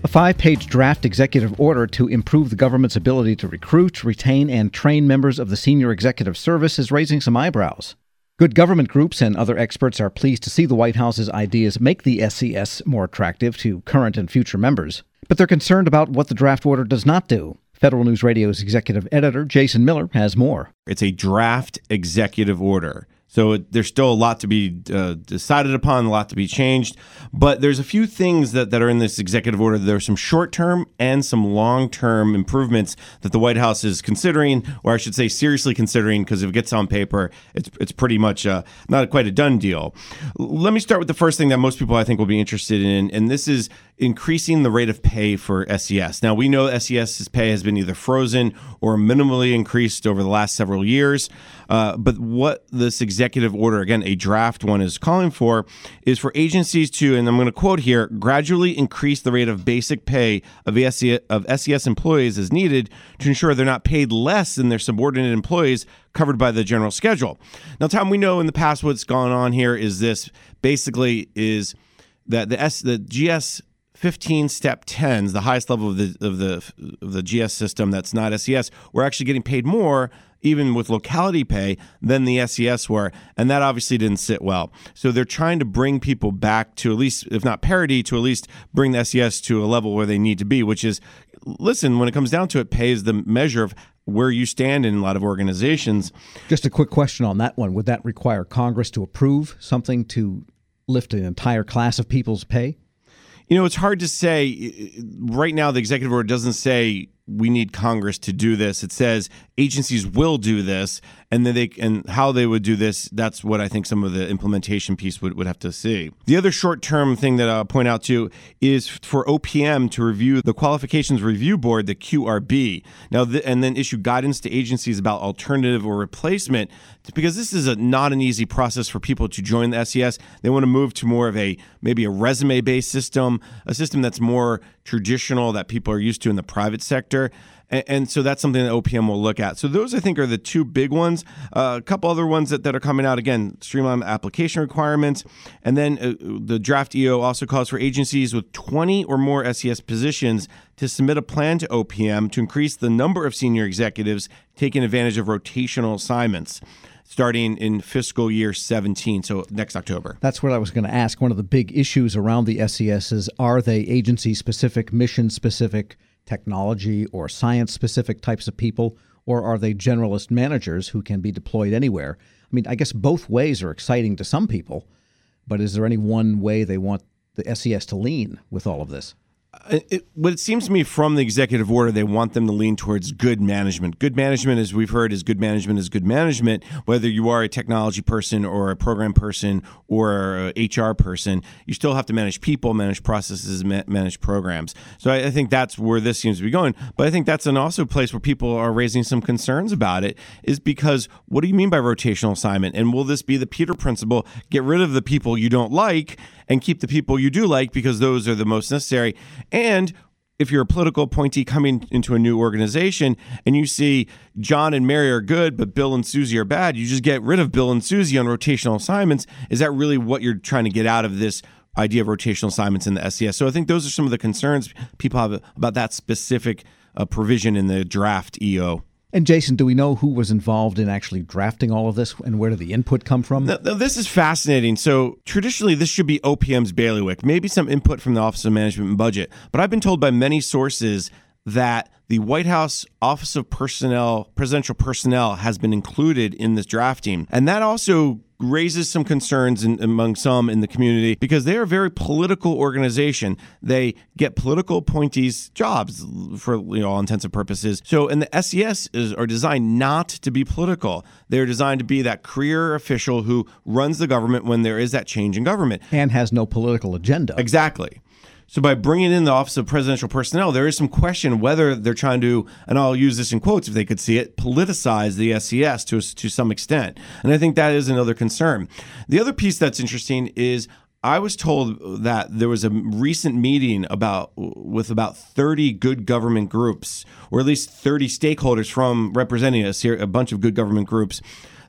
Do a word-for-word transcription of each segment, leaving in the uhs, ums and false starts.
A five-page draft executive order to improve the government's ability to recruit, retain, and train members of the senior executive service is raising some eyebrows. Good government groups and other experts are pleased to see the White House's ideas make the S C S more attractive to current and future members. But they're concerned about what the draft order does not do. Federal News Radio's executive editor, Jason Miller, has more. It's a draft executive order. So it, there's still a lot to be uh, decided upon, a lot to be changed. But there's a few things that, that are in this executive order. There are some short-term and some long-term improvements that the White House is considering, or I should say seriously considering, because if it gets on paper, it's it's pretty much uh, not quite a done deal. Let me start with the first thing that most people, I think, will be interested in, and this is increasing the rate of pay for S E S. Now, we know SES's pay has been either frozen or minimally increased over the last several years. Uh, but what this executive order, again, a draft one, is calling for is for agencies to, and I'm going to quote here, gradually increase the rate of basic pay of S E S, of S E S employees as needed to ensure they're not paid less than their subordinate employees covered by the general schedule. Now, Tom, we know in the past what's gone on here is this basically is that the S, the G S fifteen step tens, the highest level of the of the of the G S system that's not S E S, we're actually getting paid more, even with locality pay, than the S E S were, and that obviously didn't sit well. So they're trying to bring people back to at least, if not parity, to at least bring the S E S to a level where they need to be, which is, listen, when it comes down to it, pay is the measure of where you stand in a lot of organizations. Just a quick question on that one. Would that require Congress to approve something to lift an entire class of people's pay? You know, it's hard to say. Right now, the executive order doesn't say we need Congress to do this. It says agencies will do this, and then they and how they would do this, that's what I think some of the implementation piece would, would have to see. The other short-term thing that I'll point out to is for O P M to review the Qualifications Review Board, the Q R B, now the, and then issue guidance to agencies about alternative or replacement, because this is a, not an easy process for people to join the S E S. They want to move to more of a maybe a resume-based system, a system that's more traditional that people are used to in the private sector. And, and so that's something that O P M will look at. So those, I think, are the two big ones. Uh, a couple other ones that, that are coming out, again, streamline application requirements. And then uh, the draft E O also calls for agencies with twenty or more S E S positions to submit a plan to O P M to increase the number of senior executives taking advantage of rotational assignments, starting in fiscal year seventeen, so next October. That's what I was going to ask. One of the big issues around the S E S is, are they agency-specific, mission-specific, technology or science-specific types of people, or are they generalist managers who can be deployed anywhere? I mean, I guess both ways are exciting to some people, but is there any one way they want the S E S to lean with all of this? It, what it seems to me from the executive order, they want them to lean towards good management. Good management, as we've heard, is good management is good management. Whether you are a technology person or a program person or a H R person, you still have to manage people, manage processes, ma- manage programs. So I, I think that's where this seems to be going. But I think that's an also place where people are raising some concerns about it, is because what do you mean by rotational assignment? And will this be the Peter principle? Get rid of the people you don't like and keep the people you do like, because those are the most necessary. And if you're a political appointee coming into a new organization and you see John and Mary are good, but Bill and Susie are bad, you just get rid of Bill and Susie on rotational assignments. Is that really what you're trying to get out of this idea of rotational assignments in the S E S? So I think those are some of the concerns people have about that specific uh, provision in the draft E O. And Jason, do we know who was involved in actually drafting all of this, and where did the input come from? Now, now this is fascinating. So traditionally, this should be O P M's bailiwick, maybe some input from the Office of Management and Budget. But I've been told by many sources that the White House Office of Personnel, Presidential Personnel, has been included in this drafting. And that also raises some concerns in, among some in the community, because they are a very political organization. They get political appointees jobs for, you know, all intents and purposes. So, and the S E S is, are designed not to be political. They're designed to be that career official who runs the government when there is that change in government. And has no political agenda. Exactly. So by bringing in the Office of Presidential Personnel, there is some question whether they're trying to, and I'll use this in quotes if they could see it, politicize the S E S to, to some extent. And I think that is another concern. The other piece that's interesting is I was told that there was a recent meeting about with about thirty good government groups, or at least thirty stakeholders from representing us here, a bunch of good government groups,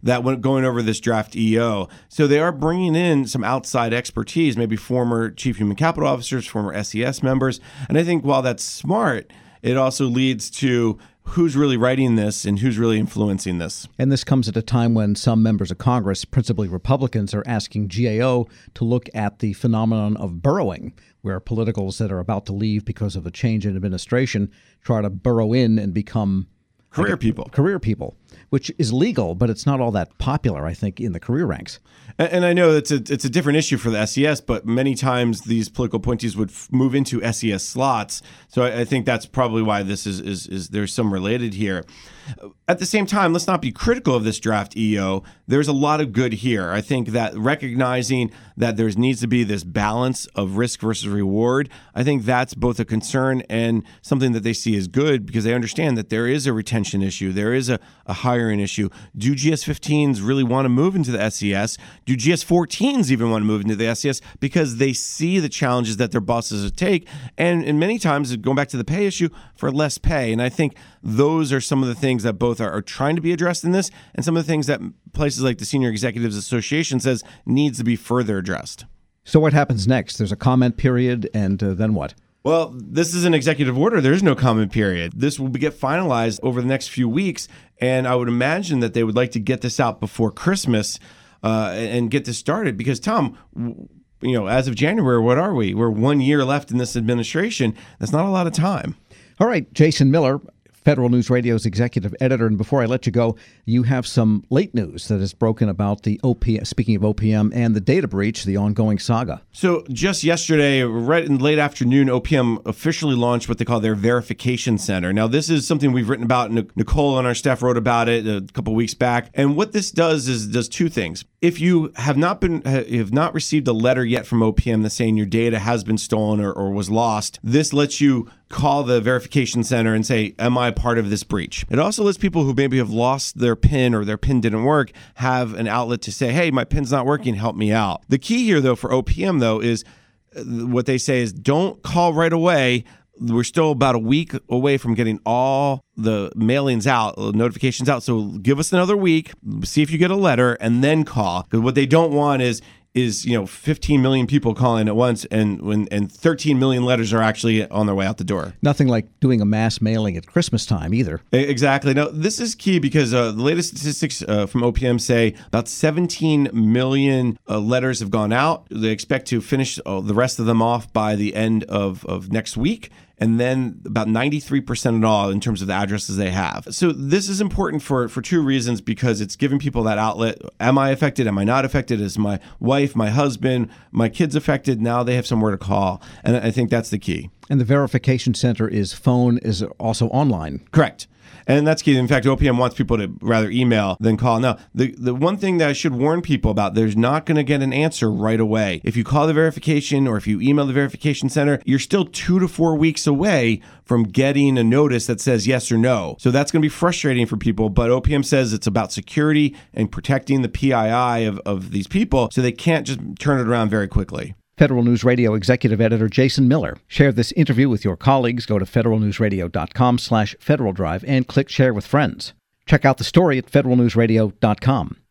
that went going over this draft E O. So they are bringing in some outside expertise, maybe former chief human capital officers, former S E S members. And I think while that's smart, it also leads to who's really writing this and who's really influencing this. And this comes at a time when some members of Congress, principally Republicans, are asking G A O to look at the phenomenon of burrowing, where politicals that are about to leave because of a change in administration try to burrow in and become career people. Career people, which is legal, but it's not all that popular, I think, in the career ranks. And I know it's a it's a different issue for the S E S, but many times these political appointees would f- move into S E S slots. So I, I think that's probably why this is, is is there's some related here. At the same time, let's not be critical of this draft E O. There's a lot of good here. I think that recognizing that there needs to be this balance of risk versus reward, I think that's both a concern and something that they see as good, because they understand that there is a retention issue. There is a, a hiring issue. Do G S fifteens really want to move into the S E S? Do G S fourteens even want to move into the S E S? Because they see the challenges that their bosses take. And, and many times, going back to the pay issue, for less pay. And I think those are some of the things that both are, are trying to be addressed in this, and some of the things that places like the Senior Executives Association says needs to be further addressed. So what happens next? There's a comment period, and uh, then what? Well, this is an executive order. There's no comment period. This will get finalized over the next few weeks, and I would imagine that they would like to get this out before Christmas uh, and get this started. Because, Tom, you know, as of January, what are we? We're one year left in this administration. That's not a lot of time. All right, Jason Miller, Federal News Radio's executive editor. And before I let you go, you have some late news that is broken about the O P M, speaking of O P M, and the data breach, the ongoing saga. So just yesterday, right in late afternoon, O P M officially launched what they call their verification center. Now, this is something we've written about. Nicole on our staff wrote about it a couple weeks back. And what this does is does two things. If you have not been have not received a letter yet from O P M that's saying your data has been stolen or, or was lost, this lets you call the verification center and say, am I part of this breach? It also lets people who maybe have lost their PIN or their PIN didn't work have an outlet to say, hey, my PIN's not working, help me out. The key here, though, for O P M, though, is what they say is don't call right away. We're still about a week away from getting all the mailings out, notifications out. So give us another week, see if you get a letter, and then call. Because what they don't want is is, you know, fifteen million people calling at once, and when and thirteen million letters are actually on their way out the door. Nothing like doing a mass mailing at Christmas time either. Exactly. Now, this is key because uh, the latest statistics uh, from O P M say about seventeen million uh, letters have gone out. They expect to finish uh, the rest of them off by the end of, of next week. And then about ninety-three percent in all in terms of the addresses they have. So this is important for, for two reasons, because it's giving people that outlet. Am I affected? Am I not affected? Is my wife, my husband, my kids affected? Now they have somewhere to call. And I think that's the key. And the verification center is phone, is also online. Correct. And that's key. In fact, O P M wants people to rather email than call. Now, the, the one thing that I should warn people about, there's not going to get an answer right away. If you call the verification or if you email the verification center, you're still two to four weeks away from getting a notice that says yes or no. So that's going to be frustrating for people. But O P M says it's about security and protecting the P I I of, of these people, so they can't just turn it around very quickly. Federal News Radio executive editor Jason Miller. Share this interview with your colleagues. Go to federalnewsradio.com slash Federal Drive and click share with friends. Check out the story at federalnewsradio dot com.